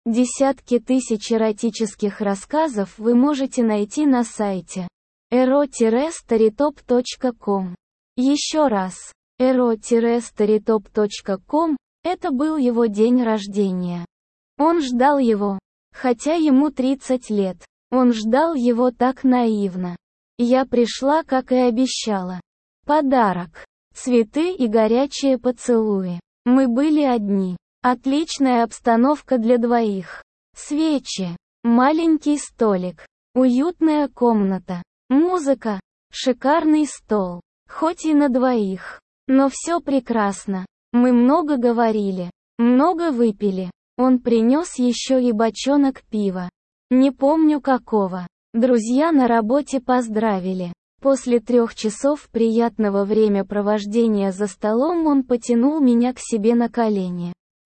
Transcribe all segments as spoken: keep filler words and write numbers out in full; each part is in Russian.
Десятки тысяч эротических рассказов вы можете найти на сайте эро старитоп точка ком. Еще раз, эро старитоп точка ком, это был его день рождения. Он ждал его, хотя ему тридцать лет. Он ждал его так наивно. Я пришла, как и обещала. Подарок. Цветы и горячие поцелуи. Мы были одни. Отличная обстановка для двоих. Свечи. Маленький столик. Уютная комната. Музыка. Шикарный стол. Хоть и на двоих. Но все прекрасно. Мы много говорили. Много выпили. Он принес еще и бочонок пива. Не помню какого. Друзья на работе поздравили. После трех часов приятного времяпровождения за столом он потянул меня к себе на колени.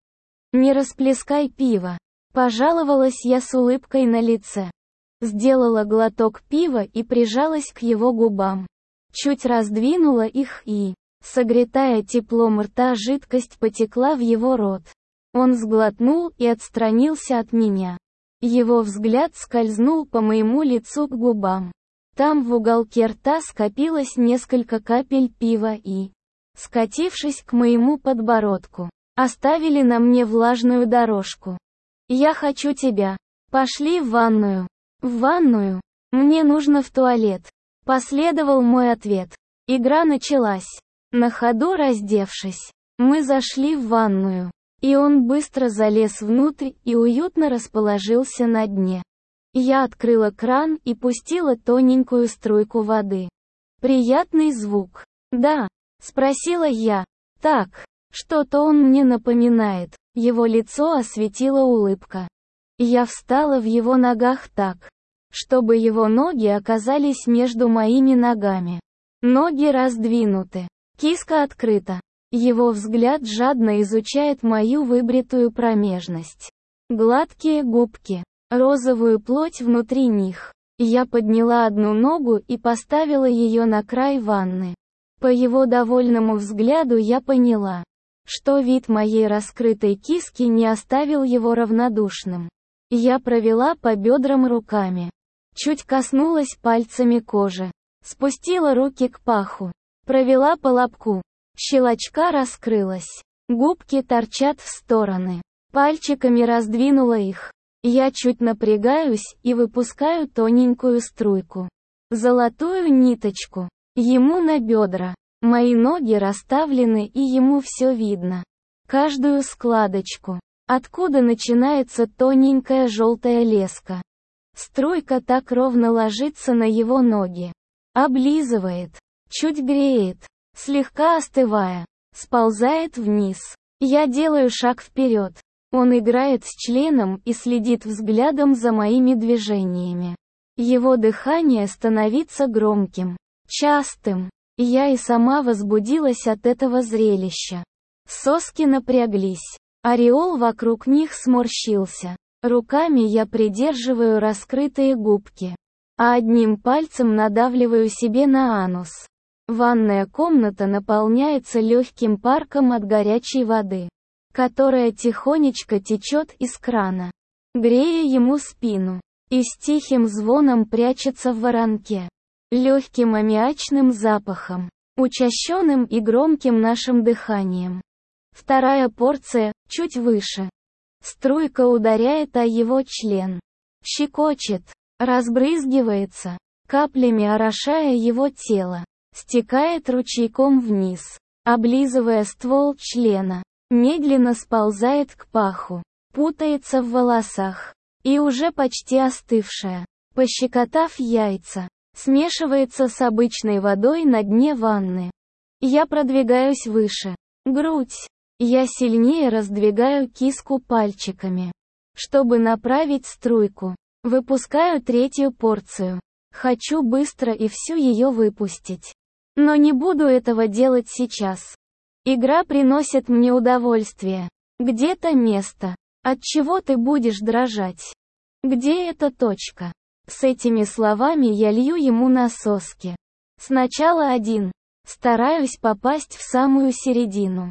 «Не расплескай пиво», — пожаловалась я с улыбкой на лице. Сделала глоток пива и прижалась к его губам. Чуть раздвинула их и, согретая теплом рта, жидкость потекла в его рот. Он сглотнул и отстранился от меня. Его взгляд скользнул по моему лицу к губам. Там в уголке рта скопилось несколько капель пива и, скатившись к моему подбородку, оставили на мне влажную дорожку. «Я хочу тебя. Пошли в ванную». «В ванную? Мне нужно в туалет», — последовал мой ответ. Игра началась. На ходу раздевшись, мы зашли в ванную, и он быстро залез внутрь и уютно расположился на дне. Я открыла кран и пустила тоненькую струйку воды. «Приятный звук». «Да?» — спросила я. «Так, что-то он мне напоминает». Его лицо осветила улыбка. Я встала в его ногах так, чтобы его ноги оказались между моими ногами. Ноги раздвинуты. Киска открыта. Его взгляд жадно изучает мою выбритую промежность. Гладкие губки. Розовую плоть внутри них. Я подняла одну ногу и поставила ее на край ванны. По его довольному взгляду я поняла, что вид моей раскрытой киски не оставил его равнодушным. Я провела по бедрам руками. Чуть коснулась пальцами кожи. Спустила руки к паху. Провела по лобку. Щелочка раскрылась. Губки торчат в стороны. Пальчиками раздвинула их. Я чуть напрягаюсь и выпускаю тоненькую струйку. Золотую ниточку. Ему на бедра. Мои ноги расставлены, и ему все видно. Каждую складочку. Откуда начинается тоненькая желтая леска. Струйка так ровно ложится на его ноги. Облизывает. Чуть греет. Слегка остывая. Сползает вниз. Я делаю шаг вперед. Он играет с членом и следит взглядом за моими движениями. Его дыхание становится громким, частым. Я и сама возбудилась от этого зрелища. Соски напряглись. Ореол вокруг них сморщился. Руками я придерживаю раскрытые губки, а одним пальцем надавливаю себе на анус. Ванная комната наполняется легким парком от горячей воды, которая тихонечко течет из крана, грея ему спину, и с тихим звоном прячется в воронке. Легким аммиачным запахом, учащенным и громким нашим дыханием. Вторая порция, чуть выше. Струйка ударяет о его член. Щекочет, разбрызгивается, каплями орошая его тело. Стекает ручейком вниз, облизывая ствол члена. Медленно сползает к паху. Путается в волосах. И уже почти остывшая, пощекотав яйца, смешивается с обычной водой на дне ванны. Я продвигаюсь выше. Грудь. Я сильнее раздвигаю киску пальчиками, чтобы направить струйку. Выпускаю третью порцию. Хочу быстро и всю ее выпустить. Но не буду этого делать сейчас. Игра приносит мне удовольствие. Где-то место. От чего ты будешь дрожать? Где эта точка? С этими словами я лью ему на соски. Сначала один. Стараюсь попасть в самую середину.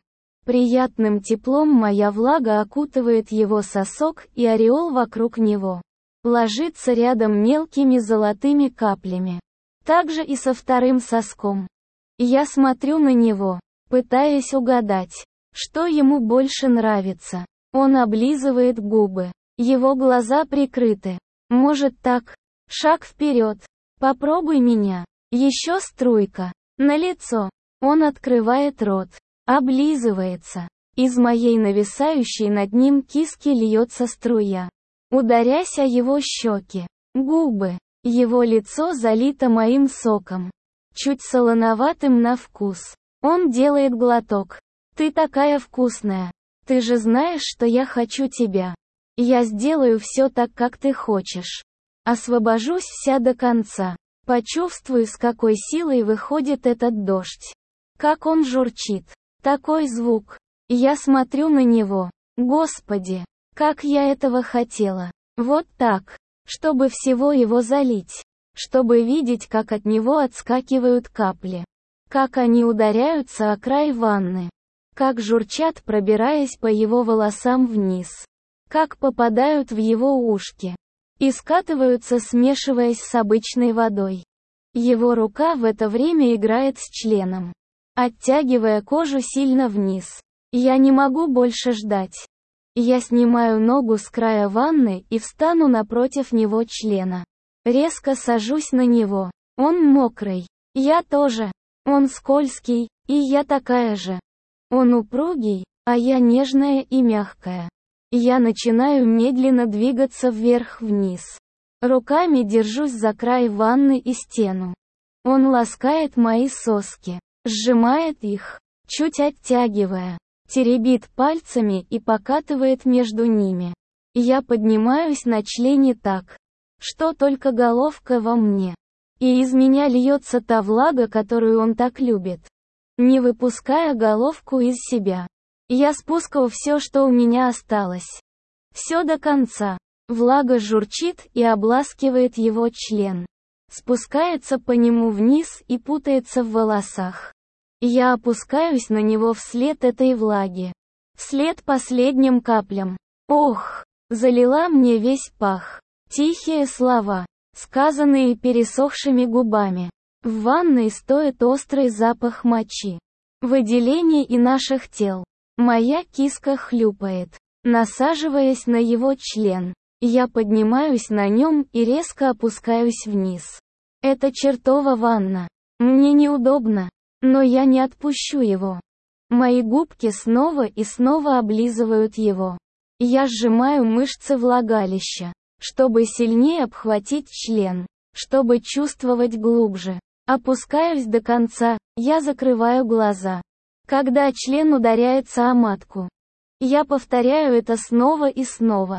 Приятным теплом моя влага окутывает его сосок, и ореол вокруг него ложится рядом мелкими золотыми каплями. Так же и со вторым соском. Я смотрю на него, пытаясь угадать, что ему больше нравится. Он облизывает губы. Его глаза прикрыты. Может так? Шаг вперед. Попробуй меня. Еще струйка. На лицо. Он открывает рот. Облизывается. Из моей нависающей над ним киски льется струя, ударяясь о его щеки, губы. Его лицо залито моим соком, чуть солоноватым на вкус. Он делает глоток. Ты такая вкусная. Ты же знаешь, что я хочу тебя. Я сделаю все так, как ты хочешь. Освобожусь вся до конца. Почувствую, с какой силой выходит этот дождь. Как он журчит. Такой звук. Я смотрю на него. Господи, как я этого хотела. Вот так. Чтобы всего его залить. Чтобы видеть, как от него отскакивают капли. Как они ударяются о край ванны. Как журчат, пробираясь по его волосам вниз. Как попадают в его ушки. И скатываются, смешиваясь с обычной водой. Его рука в это время играет с членом, оттягивая кожу сильно вниз. Я не могу больше ждать. Я снимаю ногу с края ванны и встану напротив него члена. Резко сажусь на него. Он мокрый. Я тоже. Он скользкий, и я такая же. Он упругий, а я нежная и мягкая. Я начинаю медленно двигаться вверх-вниз. Руками держусь за край ванны и стену. Он ласкает мои соски, сжимает их, чуть оттягивая, теребит пальцами и покатывает между ними. Я поднимаюсь на члене так, что только головка во мне. И из меня льется та влага, которую он так любит. Не выпуская головку из себя. Я спускаю все, что у меня осталось. Все до конца. Влага журчит и обласкивает его член. Спускается по нему вниз и путается в волосах. Я опускаюсь на него вслед этой влаги. Вслед последним каплям. Ох, залила мне весь пах. Тихие слова, сказанные пересохшими губами. В ванной стоит острый запах мочи. Выделений и наших тел. Моя киска хлюпает, насаживаясь на его член. Я поднимаюсь на нем и резко опускаюсь вниз. Это чертова ванна. Мне неудобно, но я не отпущу его. Мои губки снова и снова облизывают его. Я сжимаю мышцы влагалища, чтобы сильнее обхватить член, чтобы чувствовать глубже. Опускаюсь до конца, я закрываю глаза. Когда член ударяется о матку. Я повторяю это снова и снова.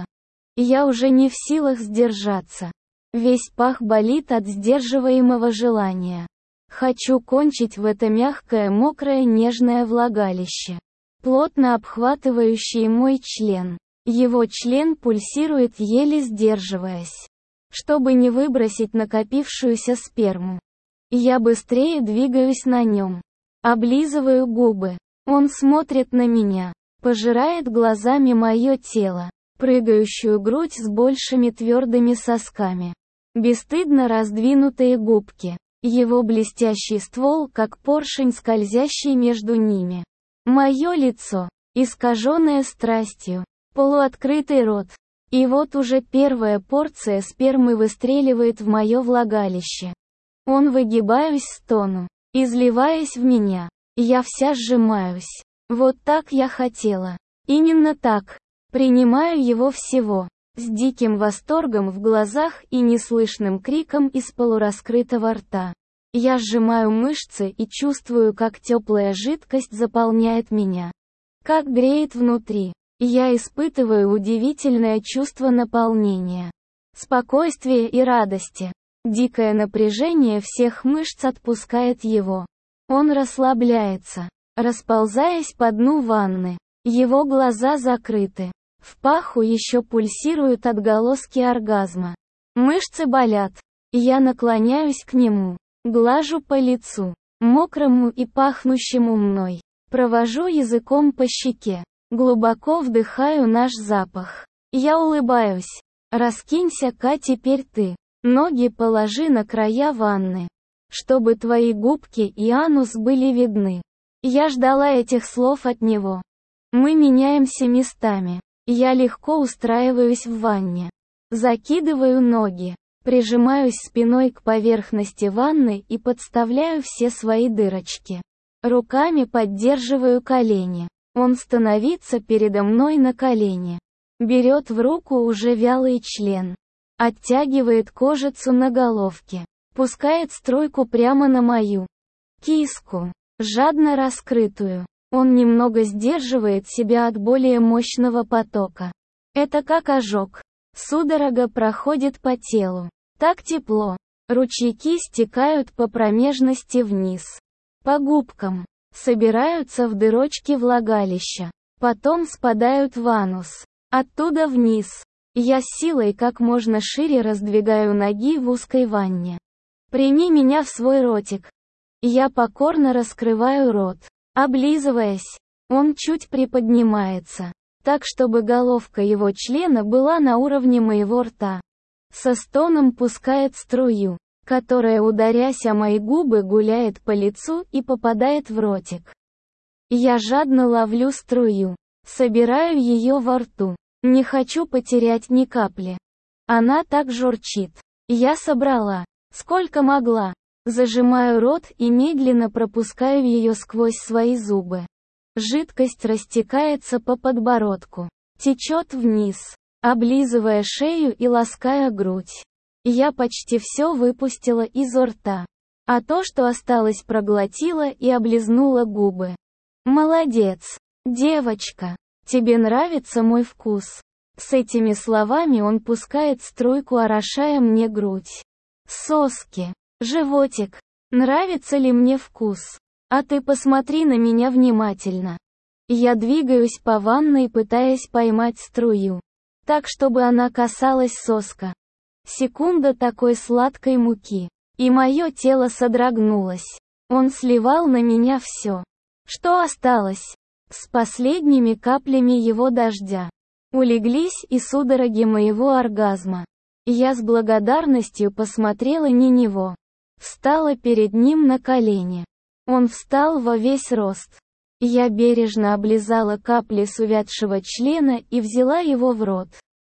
Я уже не в силах сдержаться. Весь пах болит от сдерживаемого желания. Хочу кончить в это мягкое, мокрое, нежное влагалище, плотно обхватывающее мой член. Его член пульсирует, еле сдерживаясь, чтобы не выбросить накопившуюся сперму. Я быстрее двигаюсь на нем. Облизываю губы. Он смотрит на меня, пожирает глазами мое тело, прыгающую грудь с большими твердыми сосками, бесстыдно раздвинутые губки, его блестящий ствол, как поршень, скользящий между ними. Мое лицо, искаженное страстью, полуоткрытый рот. И вот уже первая порция спермы выстреливает в мое влагалище. Он, выгибаюсь, стону, изливаясь в меня. Я вся сжимаюсь. Вот так я хотела. Именно так. Принимаю его всего. С диким восторгом в глазах и неслышным криком из полураскрытого рта. Я сжимаю мышцы и чувствую, как теплая жидкость заполняет меня. Как греет внутри. Я испытываю удивительное чувство наполнения, спокойствия и радости. Дикое напряжение всех мышц отпускает его. Он расслабляется, расползаясь по дну ванны. Его глаза закрыты. В паху еще пульсируют отголоски оргазма. Мышцы болят. Я наклоняюсь к нему, глажу по лицу, мокрому и пахнущему мной. Провожу языком по щеке. Глубоко вдыхаю наш запах. Я улыбаюсь. Раскинься-ка теперь ты. Ноги положи на края ванны, чтобы твои губки и анус были видны. Я ждала этих слов от него. Мы меняемся местами. Я легко устраиваюсь в ванне. Закидываю ноги, прижимаюсь спиной к поверхности ванны и подставляю все свои дырочки. Руками поддерживаю колени. Он становится передо мной на колени. Берет в руку уже вялый член. Оттягивает кожицу на головке. Пускает струйку прямо на мою киску, жадно раскрытую. Он немного сдерживает себя от более мощного потока. Это как ожог. Судорога проходит по телу. Так тепло. Ручейки стекают по промежности вниз. По губкам. Собираются в дырочки влагалища. Потом спадают в анус. Оттуда вниз. Я с силой как можно шире раздвигаю ноги в узкой ванне. Прими меня в свой ротик. Я покорно раскрываю рот. Облизываясь, он чуть приподнимается, так чтобы головка его члена была на уровне моего рта. Со стоном пускает струю, которая, ударяясь о мои губы, гуляет по лицу и попадает в ротик. Я жадно ловлю струю, собираю ее во рту. Не хочу потерять ни капли. Она так журчит. Я собрала, сколько могла. Зажимаю рот и медленно пропускаю ее сквозь свои зубы. Жидкость растекается по подбородку. Течет вниз, облизывая шею и лаская грудь. Я почти все выпустила изо рта. А то, что осталось, проглотила и облизнула губы. Молодец, девочка. Тебе нравится мой вкус? С этими словами он пускает струйку, орошая мне грудь. Соски. Животик. Нравится ли мне вкус? А ты посмотри на меня внимательно. Я двигаюсь по ванной, пытаясь поймать струю, так чтобы она касалась соска. Секунда такой сладкой муки, и мое тело содрогнулось. Он сливал на меня все, что осталось. С последними каплями его дождя улеглись и судороги моего оргазма. Я с благодарностью посмотрела на него. Встала перед ним на колени. Он встал во весь рост. Я бережно облизала капли с увядшего члена и взяла его в рот.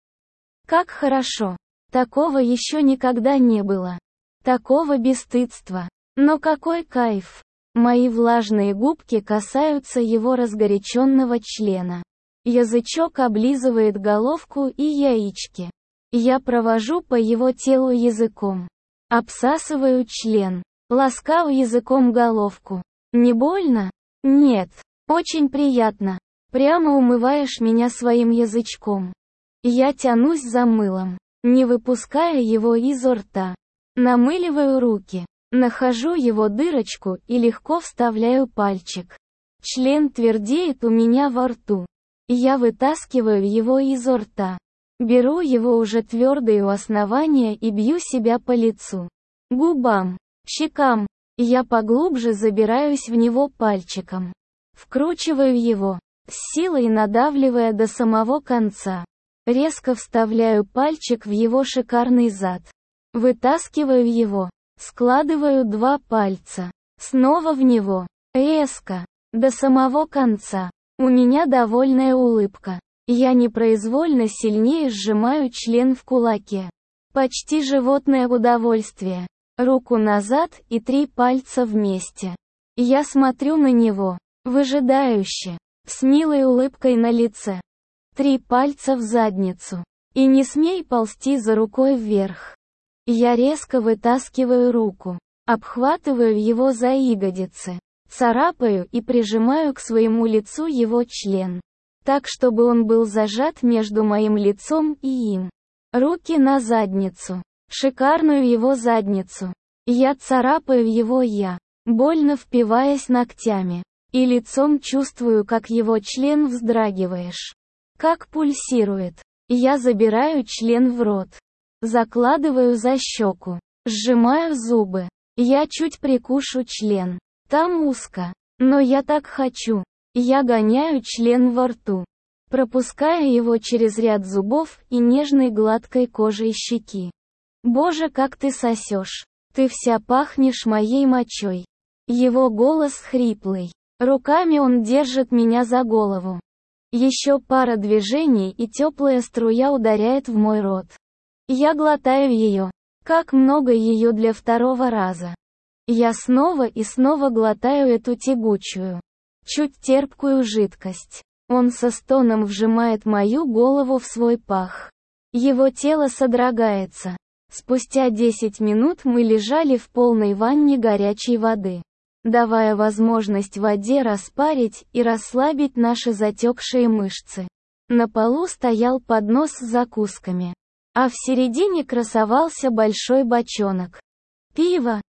Как хорошо. Такого еще никогда не было. Такого бесстыдства. Но какой кайф. Мои влажные губки касаются его разгоряченного члена. Язычок облизывает головку и яички. Я провожу по его телу языком. Обсасываю член. Ласкаю языком головку. Не больно? Нет. Очень приятно. Прямо умываешь меня своим язычком. Я тянусь за мылом, не выпуская его изо рта. Намыливаю руки. Нахожу его дырочку и легко вставляю пальчик. Член твердеет у меня во рту. Я вытаскиваю его изо рта. Беру его уже твердый у основания и бью себя по лицу, губам, щекам. Я поглубже забираюсь в него пальчиком. Вкручиваю его, с силой надавливая до самого конца. Резко вставляю пальчик в его шикарный зад. Вытаскиваю его. Складываю два пальца. Снова в него. Резко. До самого конца. У меня довольная улыбка. Я непроизвольно сильнее сжимаю член в кулаке. Почти животное удовольствие. Руку назад и три пальца вместе. Я смотрю на него, выжидающе, с милой улыбкой на лице. Три пальца в задницу. И не смей ползти за рукой вверх. Я резко вытаскиваю руку, обхватываю его за ягодицы, царапаю и прижимаю к своему лицу его член. Так, чтобы он был зажат между моим лицом и им. Руки на задницу. Шикарную его задницу. Я царапаю его я, больно впиваясь ногтями. И лицом чувствую, как его член вздрагиваешь. Как пульсирует. Я забираю член в рот. Закладываю за щеку. Сжимаю зубы. Я чуть прикушу член. Там узко. Но я так хочу. Я гоняю член во рту, пропуская его через ряд зубов и нежной гладкой кожей щеки. Боже, как ты сосешь. Ты вся пахнешь моей мочой. Его голос хриплый. Руками он держит меня за голову. Еще пара движений, и теплая струя ударяет в мой рот. Я глотаю ее. Как много ее для второго раза. Я снова и снова глотаю эту тягучую, чуть терпкую жидкость. Он со стоном вжимает мою голову в свой пах. Его тело содрогается. Спустя десять минут мы лежали в полной ванне горячей воды, давая возможность воде распарить и расслабить наши затекшие мышцы. На полу стоял поднос с закусками, а в середине красовался большой бочонок пива.